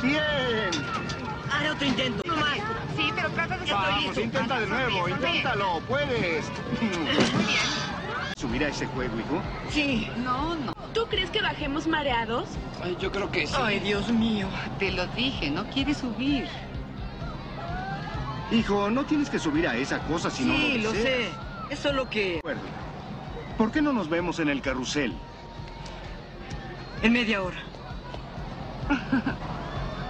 ¡Bien! Haré otro intento. No más. Sí, pero trata de... Vamos, intenta de nuevo, inténtalo, puedes. Muy bien. ¿Subir a ese juego, hijo? Sí. No, no. ¿Tú crees que bajemos mareados? Ay, yo creo que sí. Ay, Dios mío. Te lo dije, no quieres subir. Hijo, no tienes que subir a esa cosa si no Sí, lo lo deseas. sé. Es solo que... De acuerdo. ¿Por qué no nos vemos en el carrusel? En media hora.